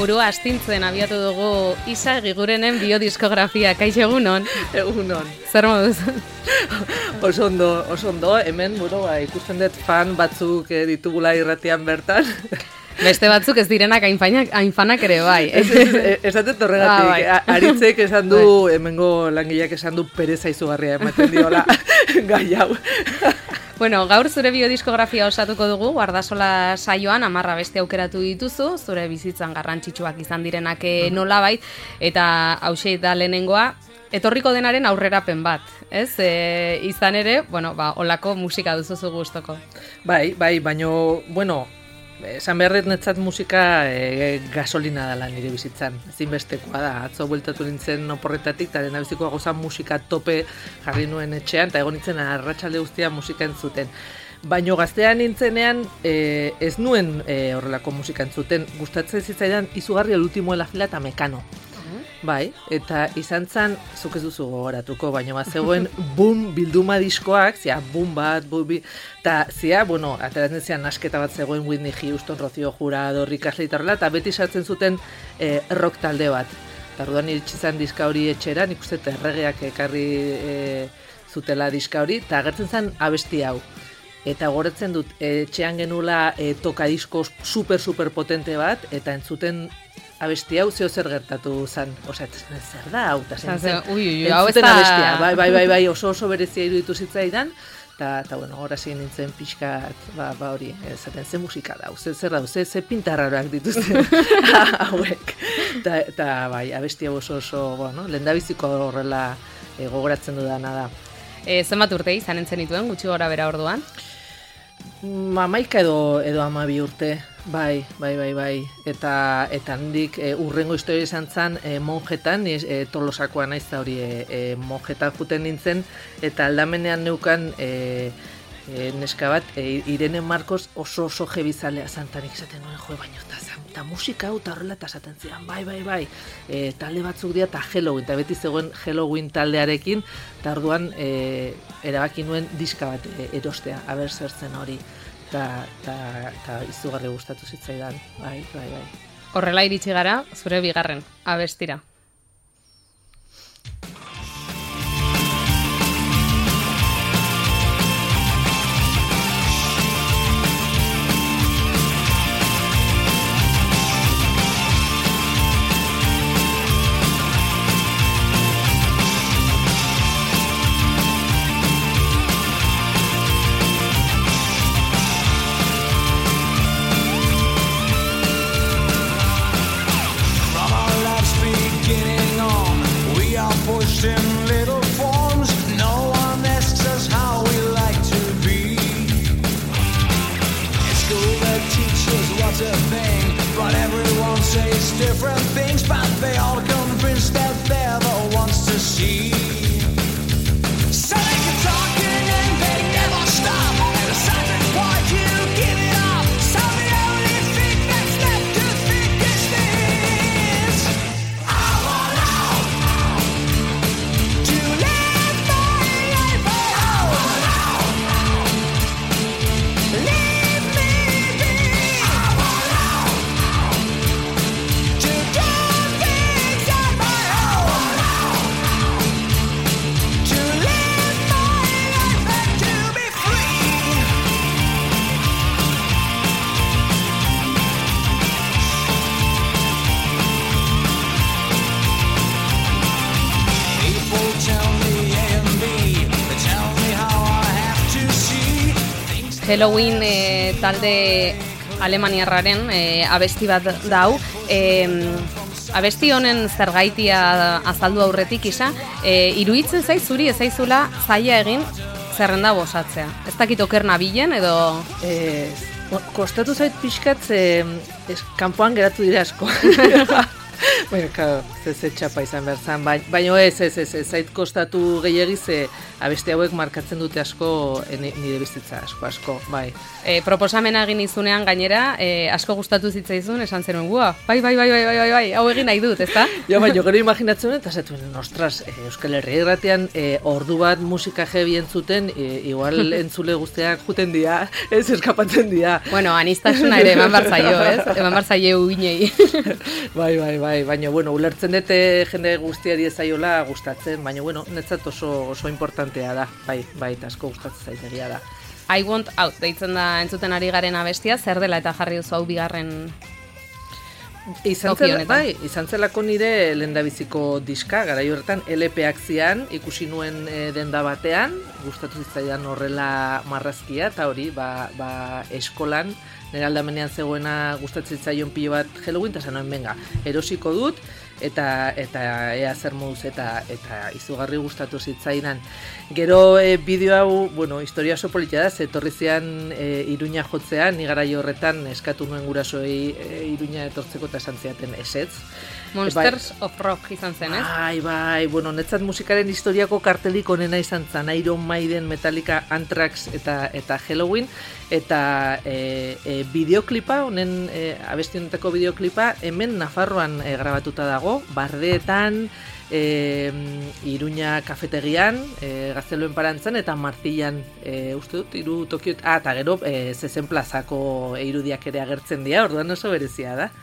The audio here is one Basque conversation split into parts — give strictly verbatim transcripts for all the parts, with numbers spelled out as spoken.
burua astintzen abiatu dugu Isa Egigurenen biodiskografia. Kaixo egunon? Egunon. Zer moduz? Oso ondo, oso ondo, hemen buru, ba, ikusten dut fan batzuk eh, ditugula irratian bertan. Beste batzuk ez direnak hainfanak, hainfanak ere bai. Ez, ez, ez dut horregatik, Ah, bai. Aritzek esan du, hemengo langileak esan du pereza izugarria ematen diola gai hau. Bueno, gaur zure biodiskografia osatuko dugu, Guardasola saioan hamarra beste aukeratu dituzu, zure bizitzan garrantzitsuak izan direnak eh, nolabait, eta hauxe da lehenengoa, etorriko denaren aurrerapen bat, ez? E, izan ere, bueno, ba, olako musika duzuzu gustoko. Bai, bai, baino, bueno, esan beharret netzat musika e, gasolina dela nire bizitzan, ezinbestekoa da, atzo bueltatu nintzen oporretatik, eta dena bizikoa gozan musika tope jarri nuen etxean, eta egon nintzen arratsalde guztia musika entzuten. Baino gaztean nintzenean e, ez nuen e, horrelako musika entzuten, gustatzen zitzaidan izugarri el último de la fila eta Mekano. Bai, eta izan zen, zuk ez duzu gogoratuko, baina bat zegoen boom bilduma diskoak, zia, boom bat, boom bi, eta zia, bueno, ateratzen zian nasketa bat zegoen Whitney Houston, Rocío Jurado, Rick Astley eta horrela, eta beti sartzen zuten eh, rock talde bat. Eta orduan iritsi zen diska hori etxera, nik uste erregeak ekarri eh, zutela diska hori, eta agertzen zen abesti hau. Eta goretzen dut, etxean genula e, tokadiskos super, super potente bat, eta entzuten abesti hau zeo zer gertatu zen. Osa, zer da hau, eta zen zen. Ui, ui, hau ez entzuten da... abestia, bai, bai, bai, bai, oso oso berezia iruditu zitzaidan, eta, eta bueno, gora zin nintzen pixkat, ba, ba hori, zaten, ze musika da, ze zer da, ze, ze pintarraroak dituzten hauek. Eta, eta bai, abesti hau oso oso, bueno, lehendabiziko horrela e, gogoratzen dudana da. E, zenbat urte izan entzen dituen, gutxi gora bera orduan? Hamaika edo edo hamabi urte, bai, bai, bai, bai. Eta eta handik e, urrengo historia izan zen e, monjetan, e, Tolosakoa naiz da hori e, e, monjetan juten nintzen, eta aldamenean neukan e, e, neska bat, e, Irene Marcos oso oso jebizalea zantanik esaten nuen, jo, baino, eta eta musika hau eta horrela eta esaten zidan, bai, bai, bai, e, talde batzuk dira eta Halloween, eta beti zegoen Halloween taldearekin, eta orduan e, erabaki nuen diska bat e, erostea, aber zer zen hori, eta izugarri gustatu zitzaidan, bai, bai, bai. Horrela iritsi gara, zure bigarren, abestira. In little forms, no one asks us how we like to be. In school they teach us what to think, but everyone says different things, but they all convinced that they're the ones to see. So they keep talking and they never stop, at a certain point you give it up. So the only thing that's left to think is this: I want out. Halloween e, talde alemaniarraren e, abesti bat dau. E, abesti honen zergaitia azaldu aurretik Isa, e, iruditzen zaiz zuri ez zaizula zaila egin zerrenda bosatzea. Ez dakit oker nabilen edo... E, kostatu zait pixkat, e, es, kanpoan geratu dira asko. Bueno, claro, ze ze txapa izan behar zan, baina ez, ez, ez, ez, zait kostatu gehiagiz, e, abeste hauek markatzen dute asko e, nire bizitza, asko, asko, bai. E, proposamena egin izunean gainera, e, asko gustatu zitzaizun, esan zenuen, gua, bai, bai, bai, bai, bai, bai, bai, hau egin nahi dut, ezta? Ja, bai, jo gero imaginatzen, eta zatuen, ostras, e, Euskal Herria irratian e, ordu bat musika heavy entzuten, e, igual entzule guztiak juten dira, ez eskapatzen dira. Bueno, anistasuna ere eman barzaio, ez? Eman barzaio uinei. Bai, bai, bai, baina, bueno, ulertzen dute jende guztiari ezaiola gustatzen, baina, bueno, netzat oso, oso importantea da, bai, bai, eta asko gustatzen zaitegia da. I Want Out, deitzen da entzuten ari garen abestia, zer dela eta jarri duzu hau bigarren izan zela, bai, izan zelako nire lehendabiziko diska, garai horretan L P-ak zian, ikusi nuen e, denda batean, gustatu zitzaidan horrela marrazkia, eta hori, ba, ba eskolan, nire aldamenean zegoena gustatzen zitzaion pilo bat Halloween, eta zanoen, benga, erosiko dut, eta eta ea zer moduz eta eta izugarri gustatu zitzaidan. Gero e, bideo hau, bueno, historia oso politia da, etorri zian e, Iruña jotzean, ni garai horretan eskatu nuen gurasoei e, Iruña etortzeko eta esan ziaten esetz. Monsters bai, of Rock izan zen, ez? Bai, bai, bueno, netzat musikaren historiako kartelik onena izan zen, Iron Maiden, Metallica, Anthrax eta eta Halloween, eta e, e, bideoklipa, honen e, abesti honetako bideoklipa, hemen Nafarroan e, grabatuta dago, Bardeetan, e, Iruña kafetegian, e, Gazteluen Parantzan, eta Martillan, e, uste dut, iru Tokiot, ah, eta gero, e, zezen plazako irudiak ere agertzen dira, orduan oso berezia da.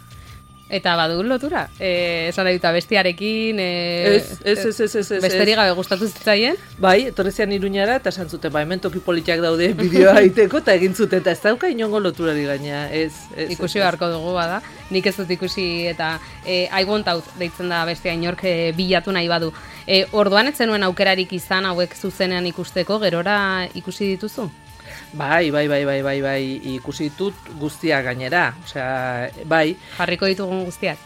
Eta badu lotura, eh, esan nahi dut abestiarekin, eh, ez, ez, ez, ez, ez, ez, besterik gabe gustatu zitzaien? Bai, etorri zian Iruñara eta esan zuten, ba, hemen toki politiak daude bideoa egiteko eta egin zuten, eta ez dauka inongo loturari gaina, ez, ez. Ikusi beharko dugu bada, nik ez dut ikusi eta eh, I Want Out deitzen da bestia inork eh, bilatu nahi badu. Eh, orduan ez zenuen aukerarik izan hauek zuzenean ikusteko, gerora ikusi dituzu? Bai, bai, bai, bai, bai, bai, ikusi ditut guztiak gainera, osea, bai. Jarriko ditugun guztiak?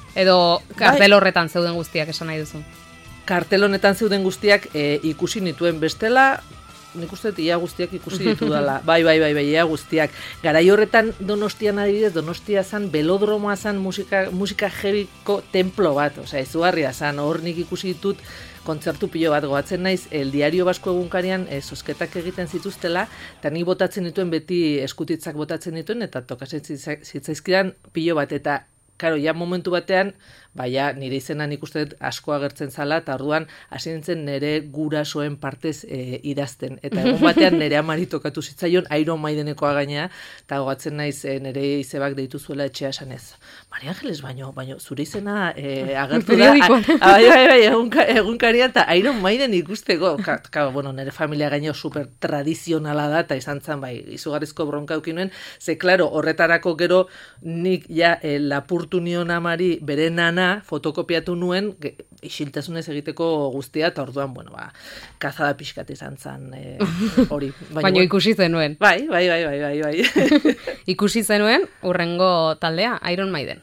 Edo kartel horretan zeuden guztiak esan nahi duzu? Kartel honetan zeuden guztiak e, ikusi nituen bestela, nik uste ia guztiak ikusi ditu dela. Bai, bai, bai, bai, ia guztiak. Garai horretan Donostian adibidez, Donostia zan, belodromoa zan musika, musika heavyko templo bat, osea, izugarria zan, hor nik ikusi ditut kontzertu pilo bat goatzen naiz, El Diario Basko egunkarian e, zozketak egiten zituztela, eta nik botatzen dituen beti eskutitzak botatzen dituen, eta tokatzen zitzaizkidan pilo bat, eta karo, ja momentu batean, baina nire izenan ikusten asko agertzen zala, eta orduan hasi nintzen nire gurasoen partez e, idazten. Eta egun batean nire amari tokatu zitzaion Iron Maidenekoa gainea, eta gogatzen naiz e, nire izebak deitu zuela etxea esanez. Maria Angeles, baino, baino, zure izena e, agertu da, bai, bai, bai, egunkarian, eta Iron Maiden ikusteko. Ka, ka, bueno, nire familia gaino super tradizionala da, eta izan zen, bai, izugarrizko bronka eukinuen, ze, klaro, horretarako gero nik ja e, lapurtu nion amari bere nana fotokopiatu nuen isiltasunez egiteko guztia, eta orduan, bueno, ba, kazada pixkat izan zen hori. E, Baina ikusi zenuen. Bai, bai, bai, bai, bai, bai. Ikusi zenuen urrengo taldea, Iron Maiden.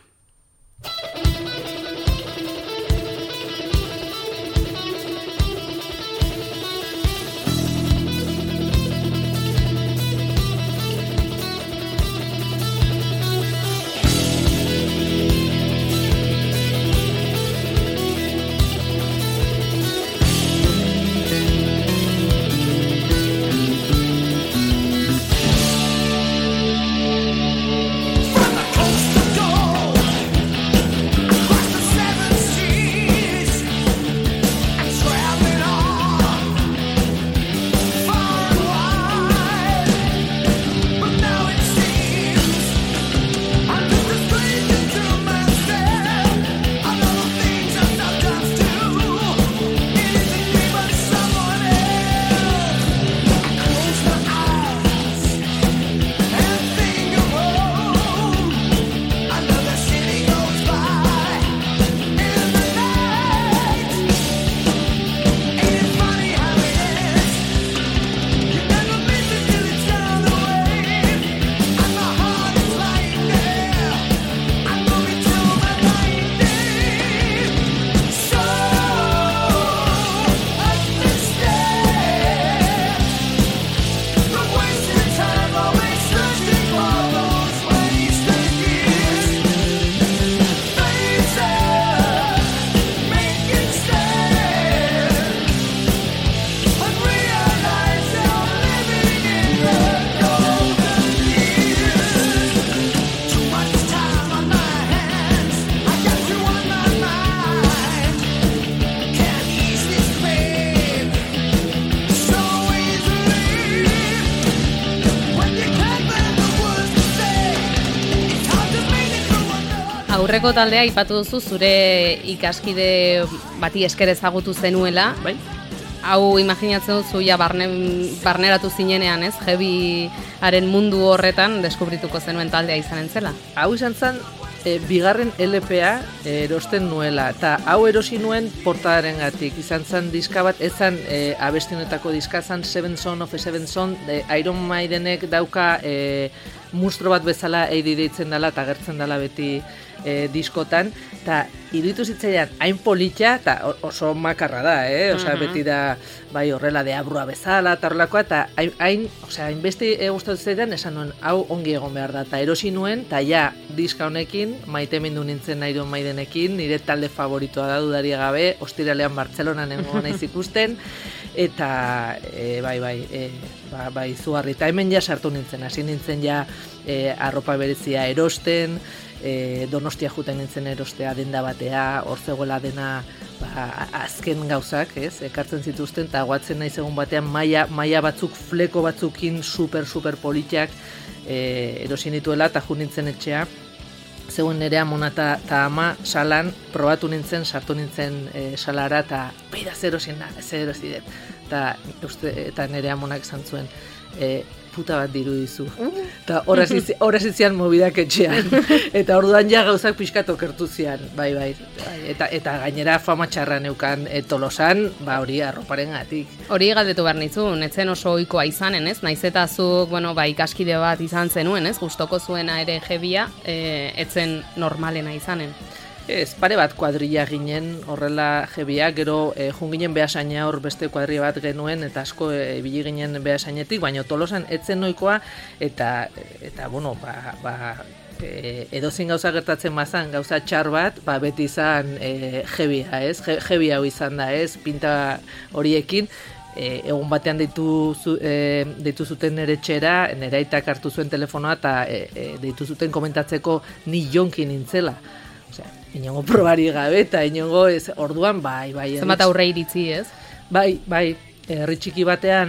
From the coast to go. Aurreko taldea aipatu duzu zure ikaskide bati esker ezagutu zenuela. Bai. Hau imaginatzen duzu ja barne, barneratu zinenean, ez? Heavyaren mundu horretan deskubrituko zenuen taldea izanen zela. Hau izan zen, e, bigarren L P A erosten nuela, eta hau erosi nuen portadaren gatik. Izan zen diska bat, ezan e, abestionetako diska zen Seven Son of a Seven Son, e, Iron Maidenek dauka e, mustro bat bezala eidi deitzen dela eta agertzen dela beti e, diskotan, eta iruditu zitzaidan hain politxa, eta oso makarra da, eh? Osea, uh-huh. beti da, bai, horrela deabrua bezala, eta horrelakoa, eta hain, osea, hainbeste e, gustatu zitzaidan, esan nuen, hau ongi egon behar da, eta erosi nuen, eta ja, diska honekin, maite mindu nintzen Iron Maidenekin, nire talde favoritoa da dudaria gabe, ostiralean Bartzelonan nengo naiz ikusten, eta, e, bai, bai, e, ba, bai, zugarri, eta hemen ja sartu nintzen, hasi nintzen ja e, arropa berezia erosten, E, Donostia juten nintzen erostea denda batea, hor zegoela dena ba, azken gauzak, ez, ekartzen zituzten, eta guatzen naiz egun batean maila, maila batzuk, fleko batzukin super, super politiak e, erosi nituela, eta ju nintzen etxea, zegoen nerea mona eta ama salan, probatu nintzen, sartu nintzen e, salara, eta beida zer erosin da, zer erosi dut, eta, eta nerea monak esan zuen, e, puta bat diru dizu. Eta horra zizian mobidak etxean. Eta orduan ja gauzak pixkat okertu zian. Bai, bai. Eta, eta gainera fama txarra neukan e, Tolosan, ba hori arroparen gatik. Hori galdetu behar nizu, netzen oso ohikoa izanen, ez? Naiz eta zuk, bueno, ba, ikaskide bat izan zenuen, ez? Gustoko zuena ere jebia, e, etzen normalena izanen. Ez, pare bat kuadrilla ginen horrela jebia, gero e, junginen behasaina hor beste kuadrilla bat genuen, eta asko e, ibili ginen behasainetik, baina Tolosan etzen noikoa, eta, eta bueno, ba, ba, e, edozin gauza gertatzen bazan, gauza txar bat, ba, beti izan e, jebia, ez? Je, jebia hau izan da, ez? Pinta horiekin, e, egun batean deitu, zu, e, deitu zuten nere txera, nere aitak hartu zuen telefonoa, eta e, e, deitu zuten komentatzeko ni jonki nintzela. Osea, inongo probari gabe, eta inongo ez, orduan, bai, bai. Zenbat aurre iritzi, ez? Bai, bai, herri txiki batean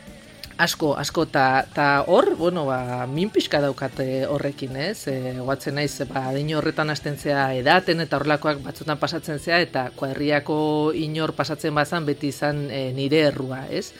asko, asko, ta hor, bueno, ba, min pixka daukate horrekin, ez? E, guatzen naiz, ba, adin horretan hasten zea edaten, eta horrelakoak batzutan pasatzen zea, eta kuadriako inor pasatzen bazan beti izan e, nire errua, ez?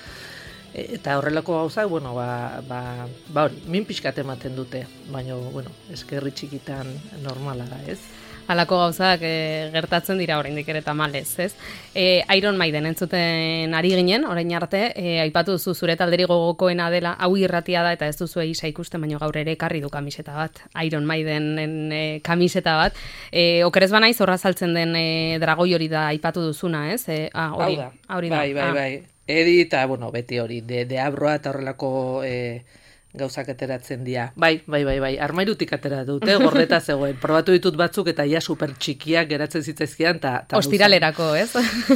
E, eta horrelako gauzak, bueno, ba, ba, ba hori, min pixkat ematen dute, baina, bueno, eske herri txikitan normala da, ez? Halako gauzak e, gertatzen dira oraindik ere tamalez, ez? E, Iron Maiden entzuten ari ginen, orain arte, e, aipatu duzu zure talderi gogokoena dela, hau irratia da eta ez duzu isa ikusten, baina gaur ere ekarri du kamiseta bat, Iron Maidenen e, kamiseta bat. E, okerez banaiz horra saltzen den e, dragoi hori da aipatu duzuna, ez? E, ah, hori, hau da, hori da. Bai, bai, bai. Edi eta, bueno, beti hori, de, de abroa eta horrelako... E, gauzak ateratzen dira. Bai, bai, bai, bai, armairutik atera dute, gordeta zegoen. Probatu ditut batzuk eta ja super txikiak geratzen zitzaizkian. Ta, ta ostiralerako, ez?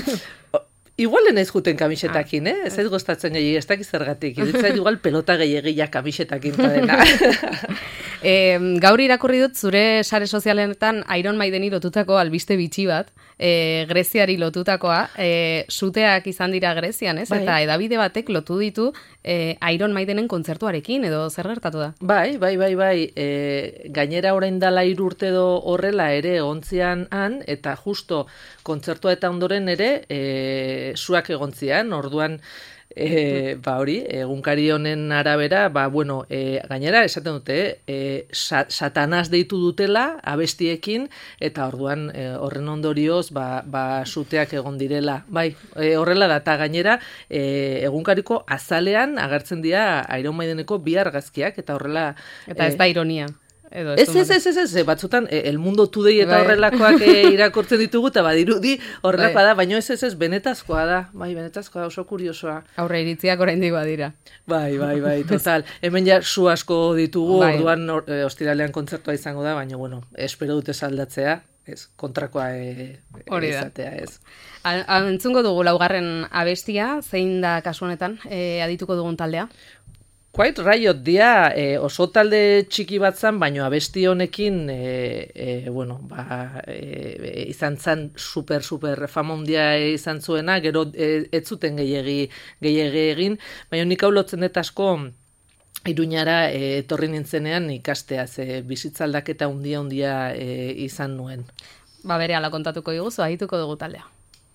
Igual enaiz juten kamisetakin, eh? Ez ez gostatzen gehiago, ez dakiz zergatik. Iruditzen igual pelota gehiagia kamisetakin dena. e, gaur irakurri dut zure sare sozialetan Iron Maideni lotutako albiste bitxi bat, e, Greziari lotutakoa, e, suteak izan dira Grezian, ez? Bai. Eta edabide batek lotu ditu e, Iron Maidenen kontzertuarekin, edo zer gertatu da? Bai, bai, bai, bai. E, gainera orain dala hiru urte edo horrela ere ontzian han, eta justo kontzertua eta ondoren ere, e, suak egontzian, orduan, e, ba hori, egunkari honen arabera, ba, bueno, e, gainera, esaten dute, e, sa, satanaz deitu dutela, abestiekin, eta orduan, e, horren ondorioz, ba, ba, suteak egon direla. Bai, e, horrela da, eta gainera, e, egunkariko azalean agertzen dira Iron Maideneko bi argazkiak, eta horrela... Eta ez da ironia. Ez, ez, ez, ez, ez, batzutan El Mundo Today eta bai. Horrelakoak e, irakurtzen ditugu, eta badirudi horrelakoa bai. Da, baina ez, ez, ez, benetazkoa da, bai, benetazkoa da, oso kuriosoa. Aurre iritziak oraindik badira. Bai, bai, bai, total. Hemen ja su asko ditugu, bai. Orduan or, e, ostiralean kontzertua izango da, baina, bueno, espero dute saldatzea, ez, kontrakoa e, izatea, ez. Entzungo dugu laugarren abestia, zein da kasu honetan, e, adituko dugun taldea? Quite Riot dia, e, oso talde txiki bat zan, baina abesti honekin, e, e, bueno, ba, e, izan zan super, super fama handia izan zuena, gero e, ez zuten gehiegi, gehiegi egin, baina nik hau lotzen dut asko Iruñara e, etorri nintzenean ikastea, ze bizitza aldaketa hundia hundia e, izan nuen. Ba bere ala kontatuko diguzu, ahituko dugu taldea.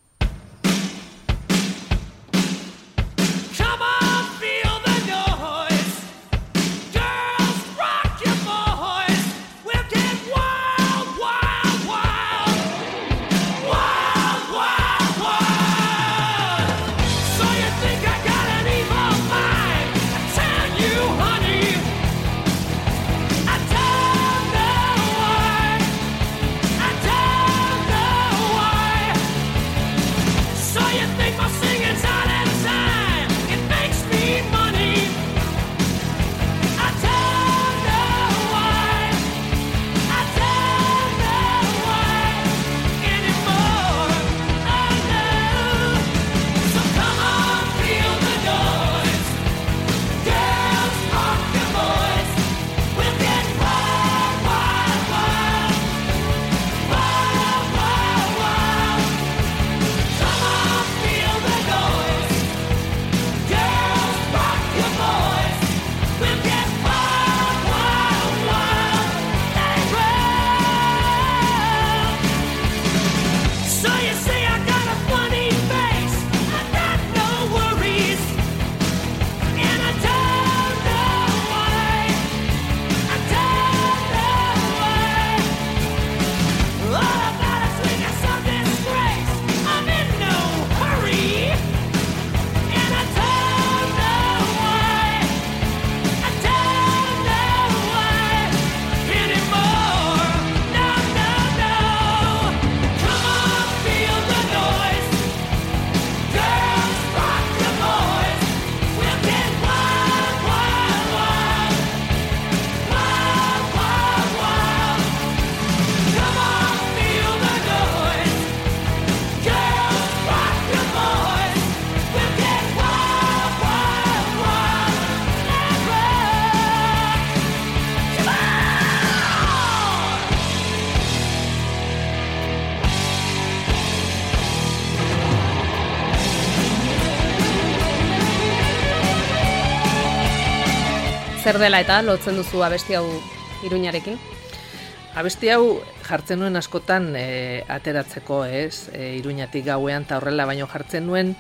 Zer dela eta lotzen duzu abesti hau Iruñarekin? Abesti hau jartzen nuen askotan e, ateratzeko, ez? E, Iruñatik gauean eta horrela, baino jartzen nuen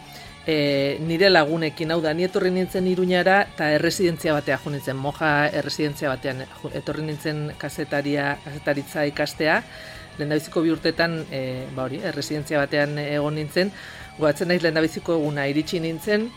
e, nire lagunekin, hau da, ni etorri nintzen Iruñara eta erresidentzia batea jo nintzen, Moja erresidentzia batean etorri nintzen kazetaria, kazetaritza ikastea, lehendabiziko bi urtetan, e, ba hori, erresidentzia batean egon nintzen, goatzen naiz lehendabiziko eguna iritsi nintzen,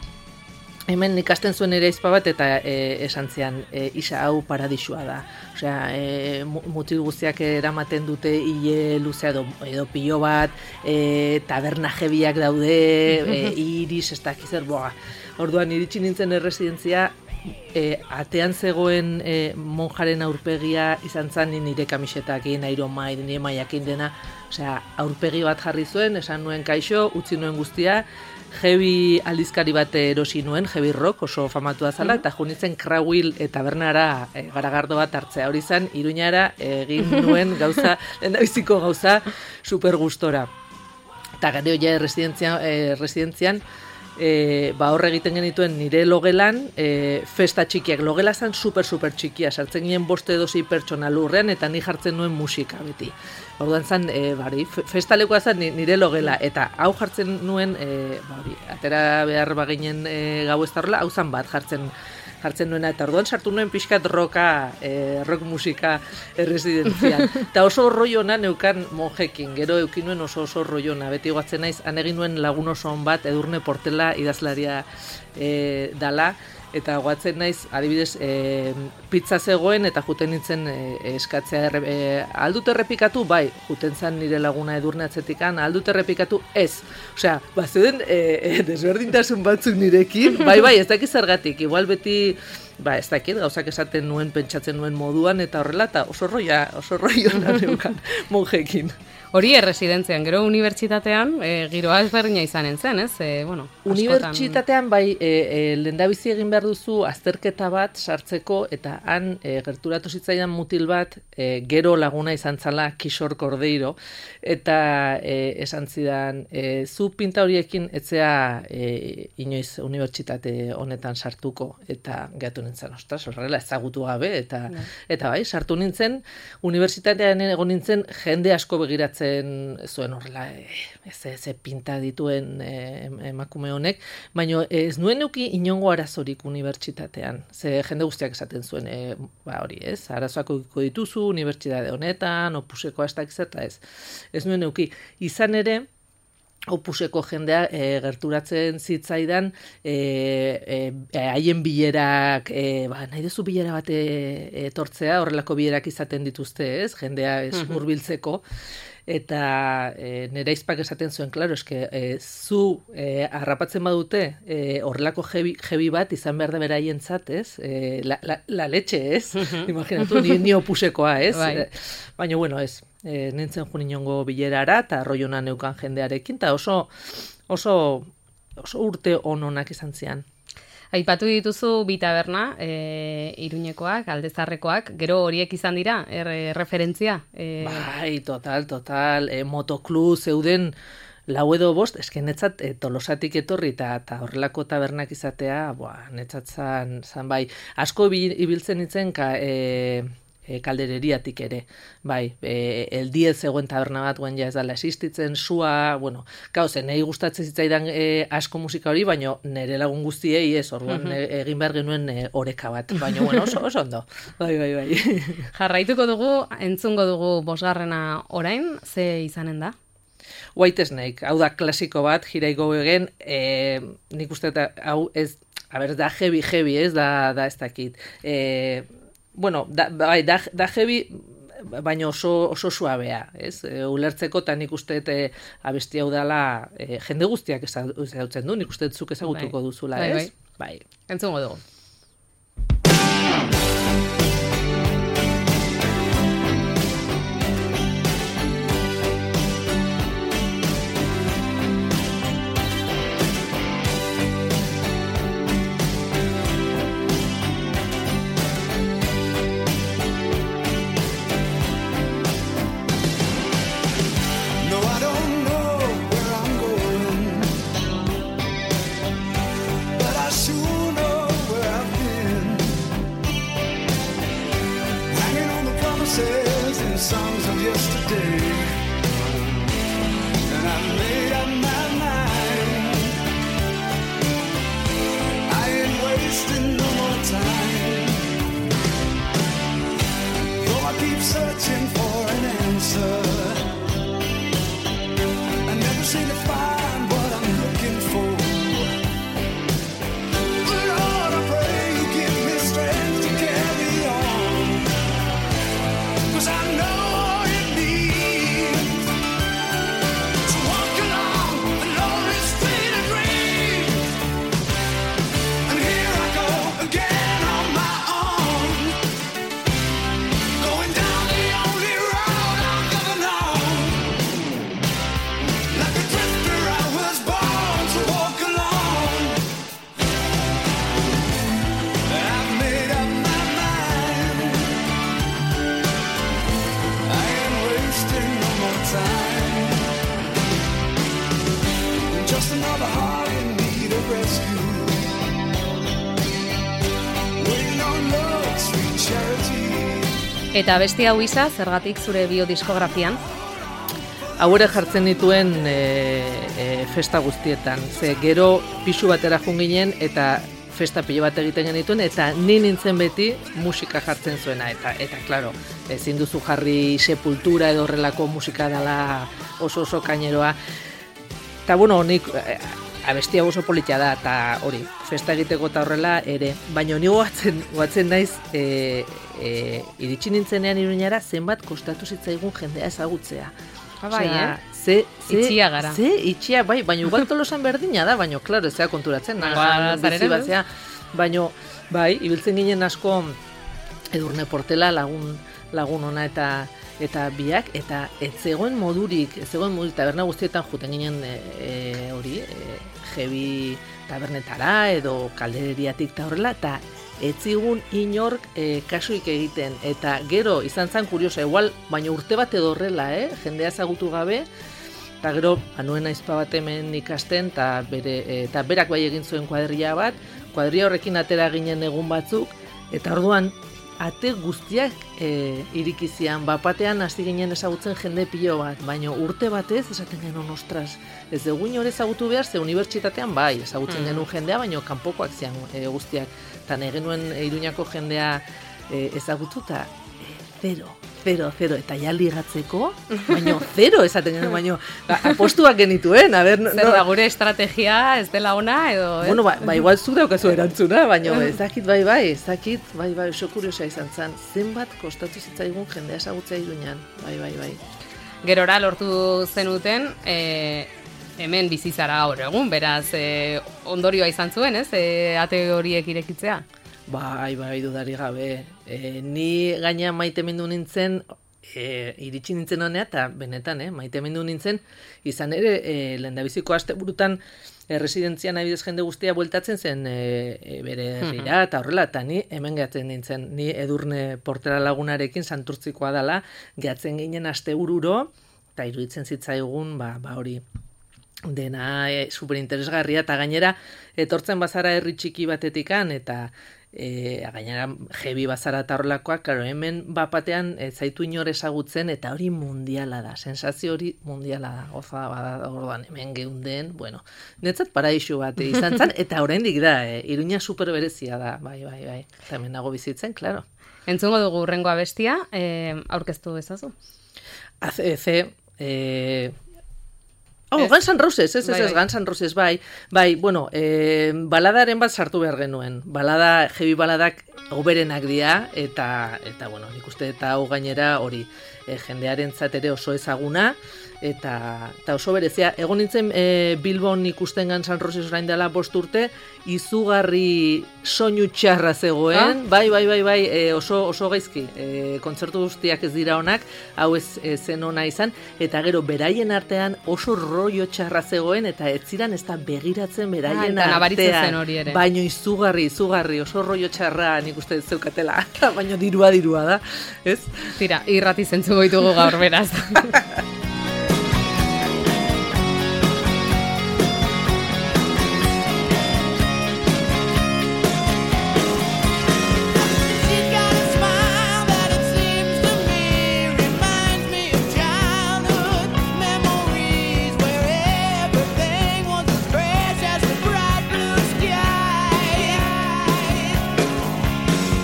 hemen ikasten zuen ere izpa bat eta e, esan zian, e, isa hau paradisua da. Osea, e, mutil guztiak eramaten dute hile luzea edo, edo pilo bat, e, taberna jebiak daude, e, iris, ez dakizer, boa. Orduan iritsi nintzen erresidentzia, e, atean zegoen e, monjaren aurpegia izan zen nire kamisetakin, Iron Maiden, nire maiakin dena, osea, aurpegi bat jarri zuen, esan nuen kaixo, utzi nuen guztia, heavy aldizkari bat erosi nuen, heavy rock oso famatua zala, eta jo nintzen Crowell eta Bernara e, garagardo bat hartzea. Hori zen, Iruñara egin nuen gauza, lehendabiziko gauza, super gustora. Eta gero ja residentzian, e, residentzian e, ba horre egiten genituen nire logelan, e, festa txikiak, logela zen super super txikia, sartzen ginen boste edo sei pertsona lurrean, eta ni jartzen nuen musika beti. Orduan zen, e, bari, festalekoa zen nire logela, eta hau jartzen nuen, e, bari, atera behar baginen e, gau ez da horrela, hau zen bat jartzen jartzen nuena, eta orduan sartu nuen pixkat roka, e, rock musika erresidentzian. Eta oso rolloena neukan monjekin, gero eukin nuen oso oso rolloena, beti goatzen naiz, han egin nuen lagun oso on bat, Edurne Portela idazlaria e, dala, eta goatzen naiz, adibidez, e, pizza zegoen eta juten nintzen e, eskatzea, erre, e, aldut errepikatu, bai, juten zan nire laguna Edurne atzetikan, aldut errepikatu, ez. Osea, bazuden e, e, desberdintasun batzuk nirekin, bai, bai, ez dakiz zergatik, igual beti, ba, ez dakit, gauzak esaten nuen, pentsatzen nuen moduan, eta horrela, eta oso roia, oso roia neukan monjekin. Hori erresidentzian, gero unibertsitatean, e, giroa ezberdina izanen zen, ez? E, bueno, unibertsitatean bai, e, e, lehendabizi egin behar duzu azterketa bat sartzeko, eta han e, gerturatu zitzaidan mutil bat, e, gero laguna izan zala Kishor Kordeiro, eta e, esan zidan, e, zu pinta horiekin etzea e, inoiz unibertsitate honetan sartuko, eta gatu pentsatu nintzen, ostras, horrela ezagutu gabe, eta, yeah. eta bai, sartu nintzen, unibertsitatean egon nintzen, jende asko begiratzen zuen horrela, ez ez pinta dituen e, emakume honek, baina ez nuen nuki inongo arazorik unibertsitatean, ze jende guztiak esaten zuen, e, ba hori ez, arazoak dituzu, unibertsitate honetan, opuseko hastak zeta ez, ez nuen nuki, izan ere, opuseko jendea e, gerturatzen zitzaidan haien e, e, bilerak, e, ba, nahi duzu bilera bat etortzea, horrelako bilerak izaten dituzte, ez? Jendea ez hurbiltzeko. Eta e, nire izpak esaten zuen, klaro, eske, e, zu e, harrapatzen badute e, horrelako jebi, jebi bat izan behar da beraientzat, ez? E, la, la, la letxe, ez? Imaginatu, ni, ni opusekoa, ez? Bai. Baina, bueno, ez. E, nintzen jun inongo bilerara, eta arroiona neukan jendearekin, eta oso, oso, oso urte ononak izan zian. Aipatu dituzu bi taberna, e, Iruñekoak, Aldezarrekoak, gero horiek izan dira, er, referentzia? E... Bai, total, total, e, motoklu zeuden lau edo bost, esken netzat e, Tolosatik etorri eta horrelako tabernak izatea, boa, netzat zan, zan bai, asko ibiltzen nintzen, ka, e, E, kaldereriatik ere, bai, e, el diez zegoen taberna bat guen ja ez dala existitzen, sua, bueno, gauzen, nahi gustatzen zitzaidan e, asko musika hori, baina nire lagun guztiei ez, orduan uh -huh. e, egin behar genuen e, oreka bat, baina, bueno, oso, oso ondo, bai, bai, bai. Jarraituko dugu, entzungo dugu bosgarrena orain, ze izanen da? White Snake, hau da klasiko bat, jiraigo egen, e, nik uste eta, hau ez, a ber, da heavy, heavy, ez, da, da ez dakit, e, bueno, da, bai, da, da heavy, baina oso, oso suabea, ez? E, ulertzeko, eta nik uste e, abesti hau dela e, jende guztiak ezagutzen du, nik uste zuk ezagutuko bai. Duzula, ez? Bai, bai. bai. Entzungo dugu. Songs of yesterday, and I made up my mind. I ain't wasting no more time. Though I keep searching for an answer, I never seem to find what I'm looking for. Lord, I pray you give me strength to carry on, 'cause I know Eta beste hau isa, zergatik zure biodiskografian? Hau ere jartzen dituen e, e, festa guztietan. Ze gero pisu batera junginen eta festa pilo bat egiten genituen, eta ni nintzen beti musika jartzen zuena. Eta, eta klaro, ezin duzu jarri Sepultura edo horrelako musika dela oso oso kaineroa. Eta bueno, nik... abestia oso politia da, eta hori, festa egiteko eta horrela ere, baina ni goatzen, goatzen naiz, e, e, iritsi nintzenean Iruñara, zenbat kostatu zitzaigun jendea ezagutzea. Ha, bai, Osea, eh? Ze, ze, itxia gara. Ze, itxia, bai, baina igual Tolosan berdina da, baina, klaro, ez zea konturatzen, nahan, bizi bat zea, baina, bai, ibiltzen ginen asko, Edurne Portela lagun, lagun ona eta eta biak, eta ez zegoen modurik, ez zegoen modurik, taberna guztietan juten ginen e, hori, e, jebi tabernetara edo kaldereriatik eta horrela, eta ez zigun inork e, kasuik egiten, eta gero izan zen kuriosa, igual, baina urte bat edo horrela, eh? Jendea ezagutu gabe, eta gero, anuen aizpa bat hemen ikasten, eta bere, eta berak bai egin zuen kuadrilla bat, kuadria horrekin atera ginen egun batzuk, eta orduan, ate guztiak e, irikizian, bapatean hasi ginen ezagutzen jende pilo bat, baina urte batez esaten genuen ostras, ez dugu inor ezagutu behar, ze unibertsitatean bai, ezagutzen mm. genuen jendea, baina kanpokoak zian e, guztiak, eta nahi genuen e, Iruñako jendea e, ezagutu, eta e, zero, zero, zero, eta ja ligatzeko, baina zero esaten genuen, baina apostuak genituen, a ber, no, zer da gure estrategia ez dela ona, edo... Eh? Bueno, ba, ba igual zu daukazu erantzuna, baina ezakit bai bai, ezakit, bai bai, oso kuriosa izan zen, zenbat kostatu zitzaigun jendea ezagutzea Iruñan, bai bai bai. Gerora lortu zenuten, e, hemen bizizara gaur egun, beraz e, ondorioa izan zuen, ez, e, ate horiek irekitzea? Bai, bai, dudari gabe. E, ni gaina maitemendu nintzen, e, iritsi nintzen honea, eta benetan, eh, maitemendu nintzen, izan ere, e, lehendabiziko aste burutan, erresidentzian abidez jende guztia bueltatzen zen e, e, bere herrira, eta horrela, eta ni hemen gehatzen nintzen, ni Edurne Portera lagunarekin santurtzikoa dela, gehatzen ginen aste bururo, eta iruditzen zitzaigun, ba, ba hori, dena e, superinteresgarria, eta gainera, etortzen bazara herri txiki batetikan, eta E, gainera jebi bazara eta horrelakoak, karo, hemen bapatean e, zaitu inor ezagutzen, eta hori mundiala da, sensazio hori mundiala da, goza bada orduan hemen geunden, bueno, netzat paraisu bat e, izan zen, eta oraindik da, e, Iruña super berezia da, bai, bai, bai, eta hemen nago bizitzen, klaro. Entzungo dugu urrengo abestia, e, aurkeztu ezazu? A C C, e, Oh, Guns N' Roses, ez, ez, ez, Guns N' Roses, bai, bai, bueno, e, baladaren bat sartu behar genuen, balada, heavy baladak oberenak dira, eta, eta, bueno, nik uste eta hau gainera hori, e, jendearen ere oso ezaguna, eta, eta oso berezia, egon nintzen e, Bilbon ikusten Guns N' Roses orain dela bost urte, izugarri soinu txarra zegoen, ah? bai, bai, bai, bai, e, oso, oso gaizki, e, kontzertu guztiak ez dira onak, hau ez e, zen ona izan, eta gero beraien artean oso rollo txarra zegoen, eta ez ziren ez da begiratzen beraien ah, artean, hori ere. Baino izugarri, izugarri, oso rollo txarra nik uste zeukatela, baino dirua dirua da, ez? Tira, irrati zentzu goitugu gaur beraz.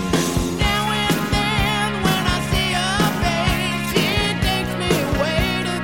Now and then when I see your face, it takes me away to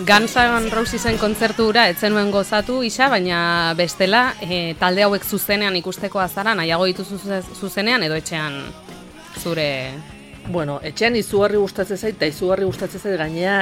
Guns N' Rosesen kontzertura etzen nuen gozatu isa, baina bestela e, talde hauek zuzenean ikusteko azara, nahiago dituzu zuzenean edo etxean zure... Bueno, etxean izugarri gustatzen zait, eta izugarri gustatzen zait gainea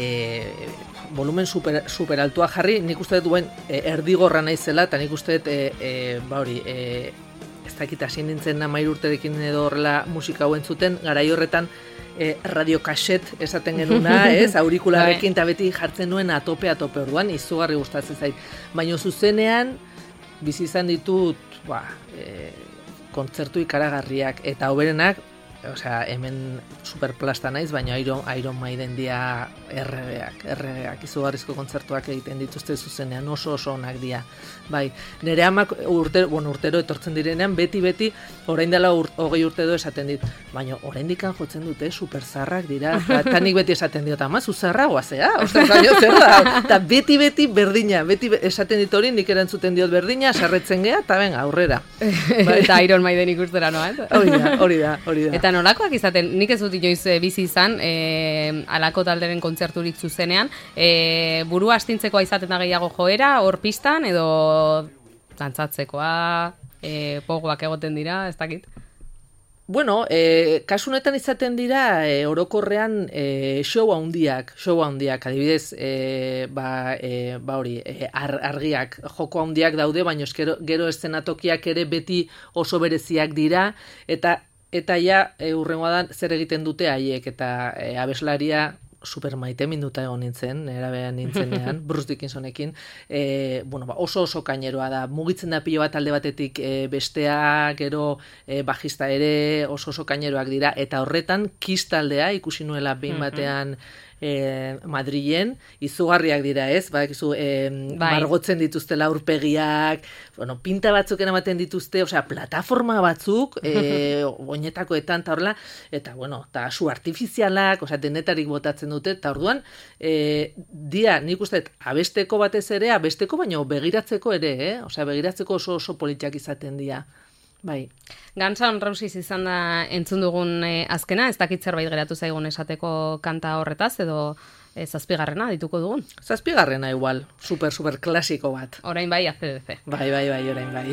e, volumen super, super altua jarri, nik uste dut duen e, erdigorra naizela, eta nik uste dut, e, e, ba hori, e, ez dakit hasi nintzen amairu urterekin edo horrela musika hauen zuten, garai horretan e, radiokaset esaten genuna, ez, aurikularrekin eta beti jartzen nuen atope atope orduan, izugarri gustatzen zait. Baina zuzenean, bizi izan ditut, ba, e, kontzertu ikaragarriak, eta hoberenak, osea, hemen superplasta naiz, baina Iron, Iron Maiden dia erregeak, erregeak, izugarrizko kontzertuak egiten dituzte zuzenean, oso oso onak dia. Bai, nire amak urtero, bueno, urtero etortzen direnean, beti-beti, orain dela ur, hogei urte edo esaten dit, baina orain dikan jotzen dute superzarrak dira, eta nik beti esaten diot, ama, zuzarra goazea, ostras, baina zer da, eta beti-beti berdina, beti esaten dit hori, nik erantzuten diot berdina, sarretzen gea, eta venga, aurrera. Bai. Eta Iron Maiden ikustera noa, eh? Hori da, hori da, hori da. Eta nolakoak izaten, nik ez dut inoiz e, bizi izan, e, alako talderen kontzerturik zuzenean, e, burua astintzeko izaten da gehiago joera, hor pistan, edo dantzatzekoa, e, pogoak egoten dira, ez dakit? Bueno, e, kasu honetan izaten dira e, orokorrean e, show handiak, show handiak, adibidez, e, ba, e, ba hori, e, ar, argiak, joko handiak daude, baina gero, gero eszenatokiak ere beti oso bereziak dira, eta eta ja e, urrengoa da zer egiten dute haiek, eta e, abeslaria super maite minuta egon nintzen, erabean nintzenean, Bruce Dickinsonekin, e, bueno, ba, oso oso kaineroa da, mugitzen da pilo bat alde batetik e, bestea, gero e, bajista ere oso oso kaineroak dira, eta horretan Kiss taldea ikusi nuela behin batean e, Madrilen, izugarriak dira ez, ba, izu, e, bai. Margotzen dituztela aurpegiak, bueno, pinta batzuk ematen dituzte, osea, plataforma batzuk, e, oinetakoetan, eta horrela, eta, bueno, eta su artifizialak, osea, denetarik botatzen dute, eta orduan, e, dia, nik uste, abesteko batez ere, abesteko, baina begiratzeko ere, eh? Osea, begiratzeko oso oso politiak izaten dira. Bai. Guns N' Roses izan da entzun dugun e, azkena, ez dakit zerbait geratu zaigun esateko kanta horretaz, edo e, zazpigarrena dituko dugun? Zazpigarrena igual, super, super klasiko bat. Orain bai, A C D C. Bai, bai, bai, orain bai.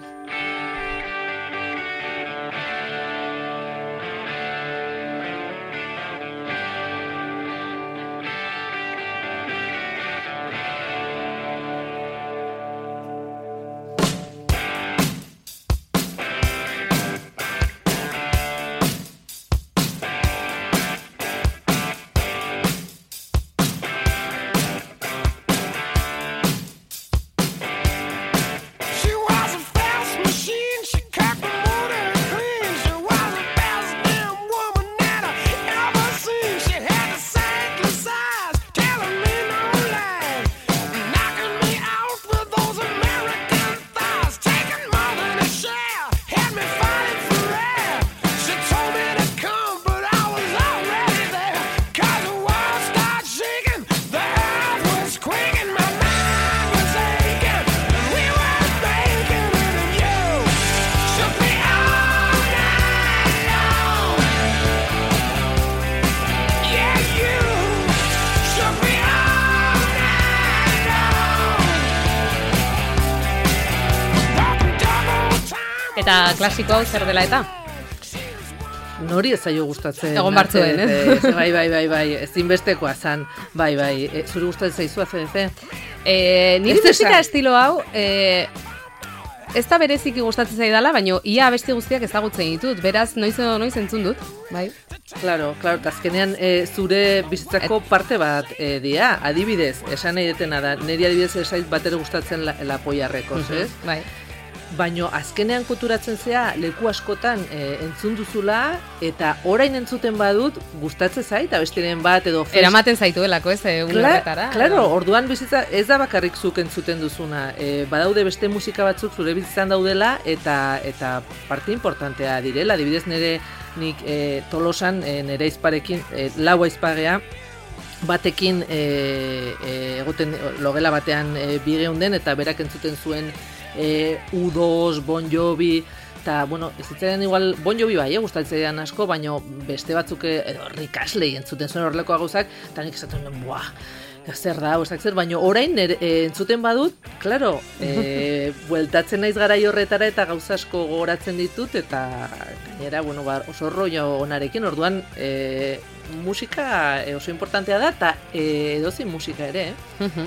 Eta klasiko hau zer dela eta? Nori ez zaio gustatzen. Egon bartzuen, eh? Bai, bai, bai, bai, ezinbestekoa zan. Bai, bai, e, zuri gustatzen zaizu A C D C? E, niri musika estilo hau, e, ez da bereziki gustatzen zaidala, baina ia abesti guztiak ezagutzen ditut, beraz noiz edo noiz entzun dut, bai? Claro, claro, azkenean e, zure bizitzako Et... parte bat e, dia, adibidez, esan nahi detena da, niri adibidez esait batera gustatzen la, la poiarrekoz, uh-huh, ez? Bai. Baino azkenean kulturatzen zea leku askotan e, entzun duzula, eta orain entzuten badut gustatzen zait, abestiren bat edo fest... Eramaten zaituelako ez, une horretara. Claro, orduan bizitza ez da bakarrik zuk entzuten duzuna. E, badaude beste musika batzuk zure bizitzan daudela, eta eta parte importantea direla. Adibidez nire nik e, Tolosan e, nire aizparekin, e, lau aizpagea, batekin e, e, egoten logela batean e, bi geunden, eta berak entzuten zuen E, U dos, Bon Jovi, eta, bueno, ez zitzaren igual, Bon Jovi bai, eh, gustatzen asko, baina beste batzuk, edo Rick Astley entzuten zuen horrelako gauzak, eta nik esaten duen, buah, zer da, ostak zer, baina orain nere, e, entzuten badut, klaro, e, bueltatzen naiz garai horretara eta gauza asko gogoratzen ditut, eta gainera, bueno, ba, oso rollo onarekin, orduan, e, musika e, oso importantea da, eta e, edozin musika ere, eh?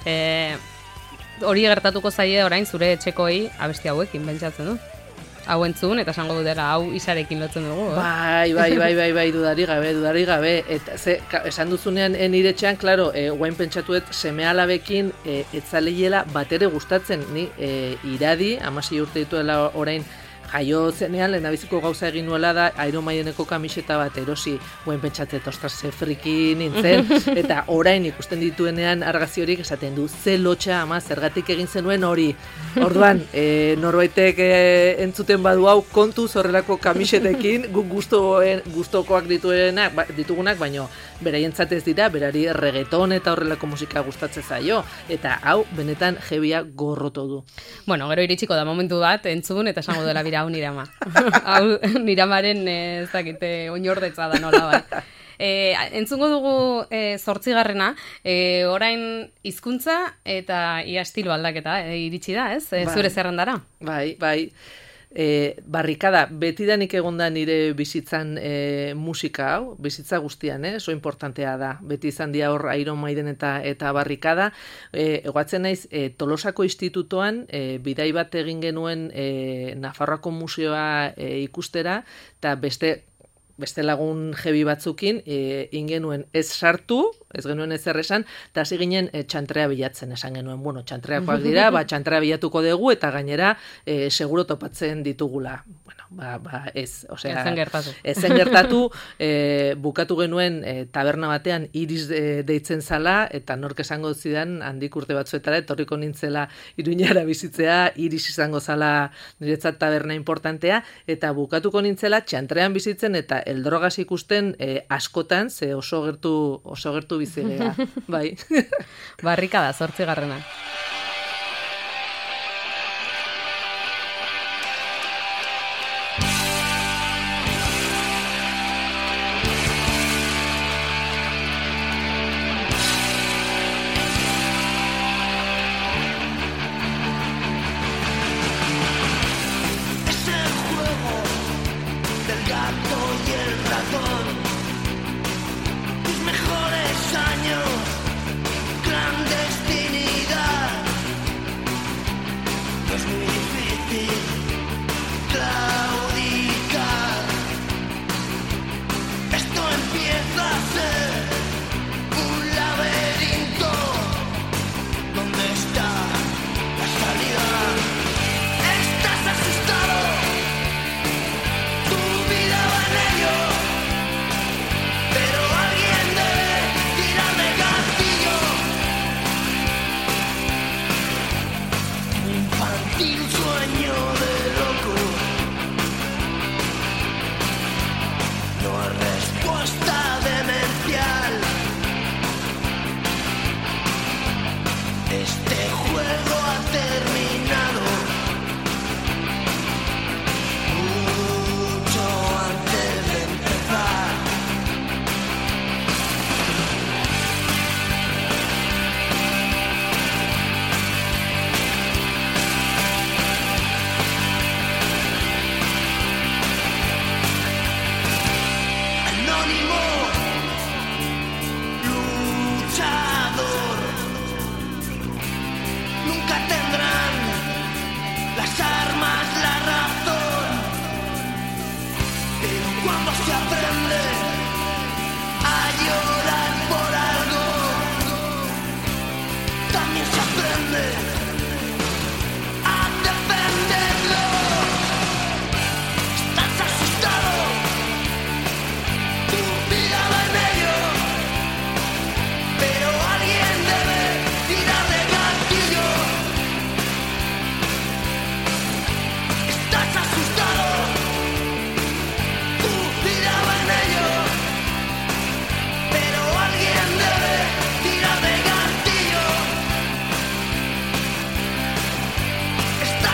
e, hori gertatuko zaie orain zure etxekoi abesti hauekin pentsatzen du? Hau entzun, eta esango dutela, hau Isarekin lotzen dugu, eh? Bai, bai, bai, bai, bai, dudari gabe, dudari gabe. Eta ze, ka, esan duzunean nire etxean, klaro, e, guain pentsatuet seme alabekin e, etzaleiela batere gustatzen, ni e, iradi, amasi urte dituela orain jaio zenean, lehendabiziko gauza egin nuela da, Iron Maideneko kamiseta bat erosi, guain pentsatzet, ostras, ze friki nintzen, eta orain ikusten dituenean argazki horiek esaten du, ze lotxa, ama, zergatik egin zenuen hori. Orduan, e, norbaitek e, entzuten badu hau kontu horrelako kamisetekin, guk gustoen, gustokoak dituenak, ba, ditugunak, baino beraientzat ez dira, berari reggaeton eta horrelako musika gustatzen zaio, eta hau benetan jebia gorroto du. Bueno, gero iritsiko da momentu bat, entzun, eta esango dela bira hau nirama. Hau niramaren ez dakite oinordetza da nola bai. E, entzungo dugu e, zortzigarrena, e, orain hizkuntza eta ia estilo aldaketa e, iritsi da, ez? E, zure zerrendara. Bai, bai. E, barrikada, betidanik egonda nire bizitzan e, musika hau, bizitza guztian, eh? Oso importantea da. Beti izan dia hor Iron Maiden eta, eta barrikada. E, egoatzen naiz, e, Tolosako institutoan, e, bidai bat egin genuen e, Nafarroako museoa e, ikustera, eta beste beste lagun jebi batzukin, e, ingenuen ez sartu, ez genuen ez erresan, eta hasi ginen e, txantrea bilatzen, esan genuen, bueno, txantreakoak dira, ba, txantrea bilatuko dugu, eta gainera, e, seguro topatzen ditugula. Bueno, ba, ba ez, osea, ezen gertatu. Ezen gertatu, e, bukatu genuen e, taberna batean iris e, deitzen zala, eta nork esango zidan, handik urte batzuetara, etorriko nintzela Iruñara bizitzea, iris izango zala niretzat taberna importantea, eta bukatuko nintzela txantrean bizitzen, eta el drogas ikusten eh, askotan, ze oso gertu, oso gertu bizigea, bai. Barrikada, zortzigarrena.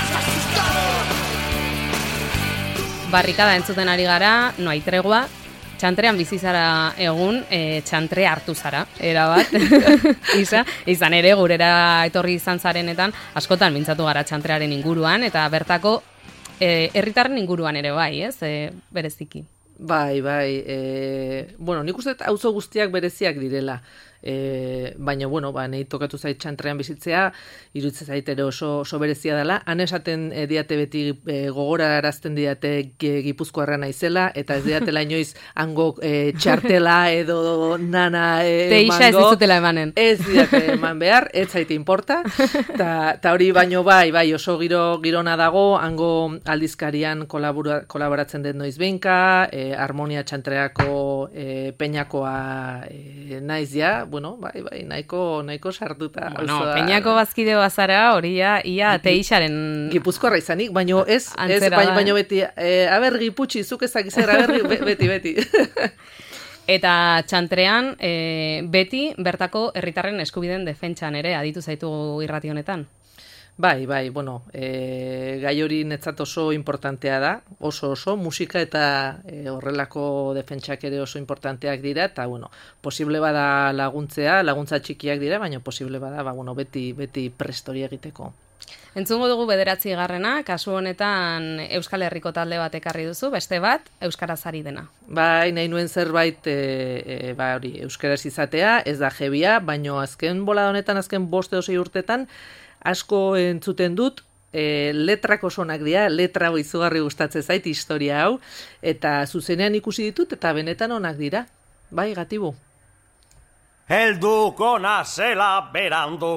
Barrikada entzuten ari gara, no hay tregua, txantrean bizi zara egun, e, txantrea hartu zara, erabat, Isa, izan ere gurera etorri izan zarenetan, askotan mintzatu gara txantrearen inguruan, eta bertako e, herritarren inguruan ere bai, ez, e, bereziki. Bai, bai, e, bueno, nik uste auzo guztiak bereziak direla, e, baina, bueno, ba, nahi tokatu zait txantrean bizitzea, iruditzen zait ere oso, oso berezia dela, han esaten e, diate beti e, gogora arazten diate e, Gipuzkoarra naizela, eta ez diatela inoiz hango e, txartela edo nana e, Teixa mango. ez dizutela emanen. Ez diate eman behar, ez zaite importa, eta hori baino bai, bai, oso giro girona dago, hango aldizkarian kolabora, kolaboratzen den noiz behinka, e, harmonia txantreako e, peñakoa e, naiz ja, bueno, bai, bai, nahiko, nahiko sartuta. Bueno, auzoa. peñako bazkide bazara, hori ja, ia teixaren... Gipuzkoarra izanik, baino ez, ez baino, baino beti, e, aber giputxi, zuk ezak izan, aber beti, beti. Eta txantrean, e, beti bertako herritarren eskubideen defentsan ere aditu zaitugu irrati honetan. Bai, bai, bueno, e, gai hori netzat oso importantea da, oso oso, musika eta e, horrelako defentsak ere oso importanteak dira, eta, bueno, posible bada laguntzea, laguntza txikiak dira, baina posible bada, ba, bueno, beti, beti prestori egiteko. Entzungo dugu bederatzi garrena, kasu honetan Euskal Herriko talde bat ekarri duzu, beste bat, euskaraz ari dena. Bai, nahi nuen zerbait, e, e, ba, hori, euskaraz izatea, ez da jebia, baina azken bola honetan, azken boste osei urtetan, asko entzuten dut, e, letrak osonak dira, letra izugarri gustatzen zait historia hau, eta zuzenean ikusi ditut, eta benetan onak dira. Bai, Gatibu. Helduko nazela berandu,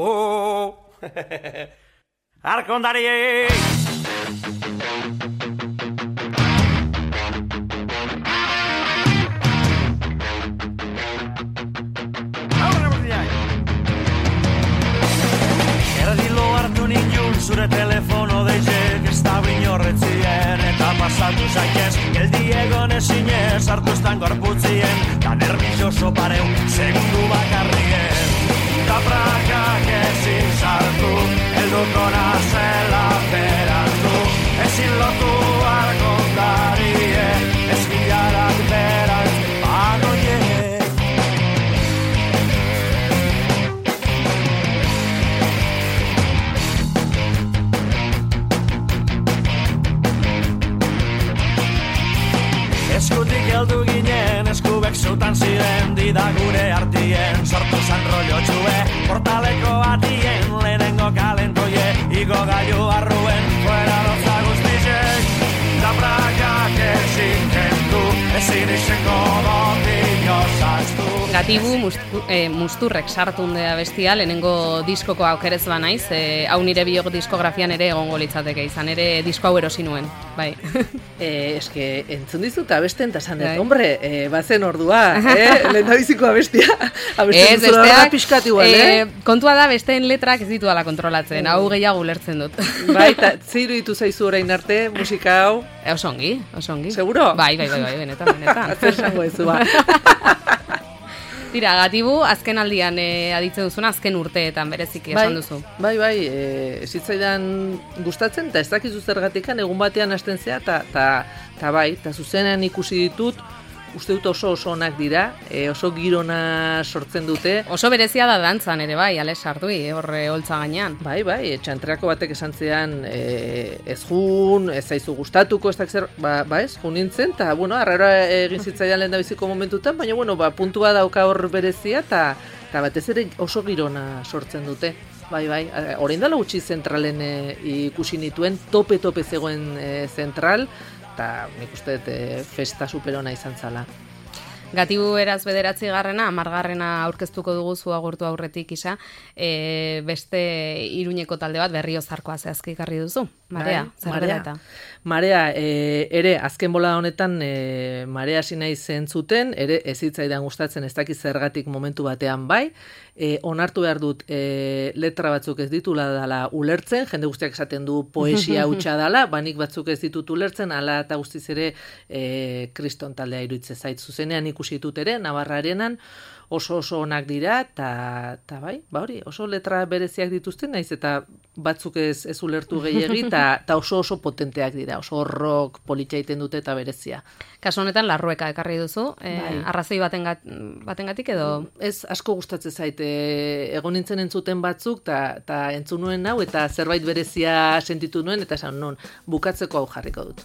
arkondari! Zure telefono deizek ez da brinorretzien eta pasatu zaitez geldi egon ezinez hartuztan gorputzien da nervioso pareu segundu bakarrien da prakak ezin sartu helduko nazela berandu ezin lotu arkondarie ez bilarak beran banoie. Eskutik heldu ginen, eskubek zutan ziren, dida gure artien, sortu zan rollo txue, portaleko atien, lehenengo kalentoie, igo gaiu arruen, fuera loza guztizek, da prakak ezin kendu, ezin izango dotio zaztu. Gatibu mustu, eh, musturrek sartundea bestia, lehenengo diskoko aukerez ba naiz, eh, hau nire biok diskografian ere egongo litzateke izan, ere disko hau erosi nuen, bai. Eh, eske, entzun dizut abesten, eta zan dut, hombre, eh, bazen ordua, eh? Lehendabiziko abestia. Abesten duzula horra pixkat igual, eh? Kontua da, besteen letrak ez ditu ala kontrolatzen, hau gehiago ulertzen dut. Bai, eta ziru ditu zaizu orain arte, musika hau? E, osongi, osongi. Seguro? Bai, bai, bai, bai, benetan, benetan. Zer zango ezu, ba. Tira, Gatibu, azken aldian e, aditzen duzuna, azken urteetan bereziki esan duzu. Bai, bai, e, zitzaidan gustatzen, eta ez dakizu zergatikan, egun batean hasten zea, eta bai, eta zuzenean ikusi ditut, uste dut oso oso onak dira, e, oso girona sortzen dute. Oso berezia da dantzan ere bai, ale sardui, horre holtza gainean. Bai, bai, txantreako batek esan zean e, ez jun, ez zaizu gustatuko, ez zer, ba, ba ez, jun nintzen, eta, bueno, arrara egin zitzaidan lehen da biziko momentutan, baina, bueno, ba, puntua dauka hor berezia, eta batez ere oso girona sortzen dute. Bai, bai, orain dela gutxi zentralen e, ikusi nituen, tope-tope zegoen e, zentral, eta nik uste dut e, festa superona izan zala. Gatibu eraz bederatzi garrena, amargarrena aurkeztuko dugu zu agurtu aurretik isa, e, beste Iruñeko talde bat Berriozarkoa zehazki ekarri duzu, Marea, zer Marea. eta? Marea, e, ere, azken bola honetan, e, Marea hasi nahi zentzuten, ere ez hitzaidan gustatzen ez dakiz zergatik momentu batean bai, e, onartu behar dut e, letra batzuk ez ditula dala ulertzen, jende guztiak esaten du poesia hutsa dala, banik batzuk ez ditut ulertzen, ala eta guztiz ere e, kriston taldea iruditzen zait zuzenean ikusi ditut ere, Navarra Arenan, oso oso onak dira, eta bai, ba hori, oso letra bereziak dituzte, naiz eta batzuk ez, ez ulertu gehiegi, eta oso oso potenteak dira, oso rock politxa egiten dute eta berezia. Kasu honetan larrueka ekarri duzu, e, Bai. arrazoi batengat, batengatik edo? Ez asko gustatzen zaite, egon nintzen entzuten batzuk, eta entzun nuen hau, eta zerbait berezia sentitu nuen, eta esan non, bukatzeko hau jarriko dut.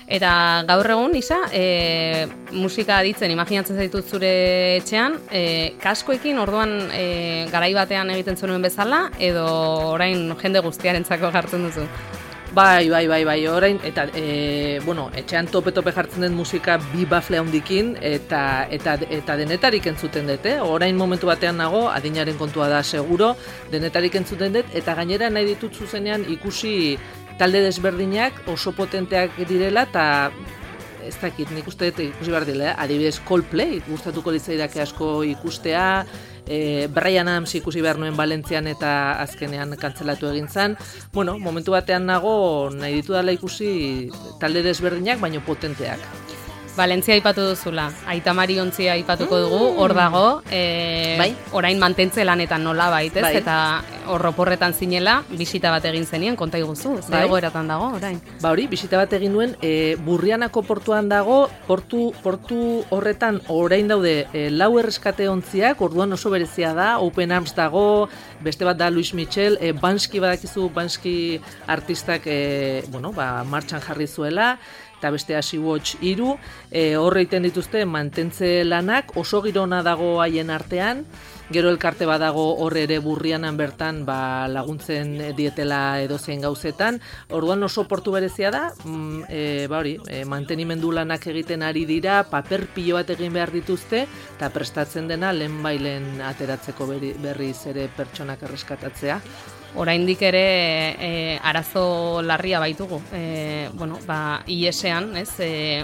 Eta gaur egun, Isa, e, musika aditzen, imaginatzen zaitut zure etxean, e, kaskoekin orduan e, garai batean egiten zuen bezala, edo orain jende guztiarentzako jartzen duzu? Bai, bai, bai, bai, orain, eta, e, bueno, etxean tope-tope jartzen den musika bi bafle handikin, eta, eta, eta denetarik entzuten dut, eh? Orain momentu batean nago, adinaren kontua da seguro, denetarik entzuten dut, eta gainera nahi ditut zuzenean ikusi talde desberdinak oso potenteak direla, eta ez dakit, nik uste dut ikusi behar dela, adibidez Coldplay, gustatuko litzaidake asko ikustea, e, Bryan Adams ikusi behar nuen Valentzian eta azkenean kantzelatu egin zen. Bueno, momentu batean nago nahi ditu dela ikusi talde desberdinak, baino potenteak. Valentzia aipatu duzula, Aita Mari Ontzia aipatuko dugu, hor dago, e, Bai. orain mantentze lanetan nola baitez, Bai. eta horroporretan zinela, bisita bat egin zenien, konta iguzu, ze Bai. egoeratan dago, orain. Ba hori, bisita bat egin nuen, e, Burrianako portuan dago, portu, portu horretan orain daude e, lau erreskate ontziak, orduan oso berezia da, Open Arms dago, beste bat da Luis Michel, e, Bansky badakizu, Bansky artistak, e, bueno, ba, martxan jarri zuela, eta beste Sea Watch hiru, e, horre egiten dituzte mantentze lanak, oso girona dago haien artean, gero elkarte badago horre ere Burrianan bertan ba, laguntzen dietela edozein gauzetan, orduan oso portu berezia da, mm, e, ba hori, e, mantenimendu lanak egiten ari dira, paper pilo bat egin behar dituzte, eta prestatzen dena lehen bailen ateratzeko berri, berriz ere pertsonak erreskatatzea. Oraindik ere e, arazo larria baitugu. E, bueno, ba, I E S-ean, ez? E,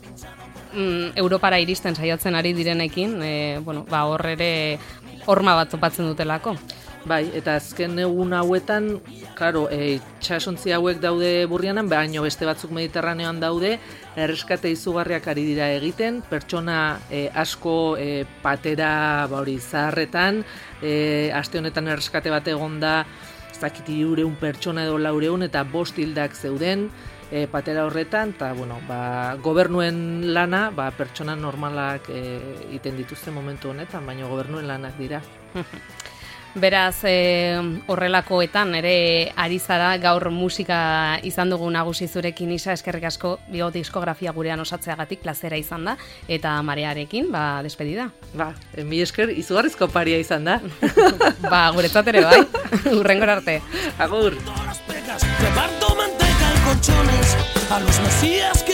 mm, Europara iristen saiatzen ari direnekin, e, bueno, ba, hor ere horma bat topatzen dutelako. Bai, eta azken egun hauetan, claro, e, itxasontzi hauek daude Burrianan, baino beste batzuk Mediterraneoan daude, erreskate izugarriak ari dira egiten, pertsona e, asko e, patera ba hori zaharretan, e, aste honetan erreskate bat egon da, ez dakit hirureun pertsona edo laureun eta bost hildak zeuden e, patera horretan, eta bueno, ba, gobernuen lana ba, pertsona normalak egiten dituzte momentu honetan, baina gobernuen lanak dira. Beraz, e, horrelakoetan ere ari zara gaur musika izan dugu nagusi zurekin, Isa, eskerrik asko Bigot diskografia gurean osatzeagatik plazera izan da, eta Marearekin, ba, despedida. Ba, mi esker izugarrizko paria izan da. Ba, guretzat ere bai, hurrengor arte. Agur. Reparto manteca en colchones a los mesías que